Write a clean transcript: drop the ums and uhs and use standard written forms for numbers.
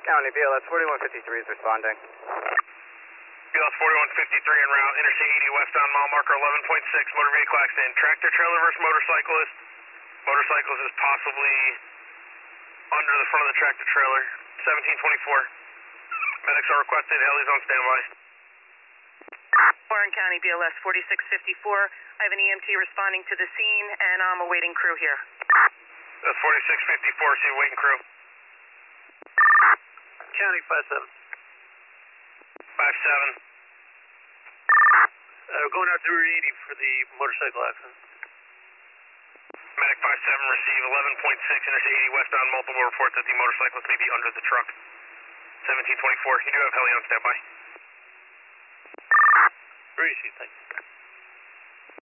County BLS 4153 is responding. BLS 4153 en route, Interstate 80 westbound, mile marker 11.6, motor vehicle accident. Tractor trailer versus motorcyclist. Motorcyclist is possibly under the front of the tractor trailer. 1724. Medics are requested, heli's on standby. Warren County BLS 4654. I have an EMT responding to the scene, and I'm awaiting crew here. That's 4654, see you waiting crew. County 57. 57. Going out to Route 80 for the motorcycle accident. Medic 57, receive 11.6, Interstate 80 westbound, multiple reports that the motorcyclist may be under the truck. 1724, you do have heli on standby. Appreciate it, thank you.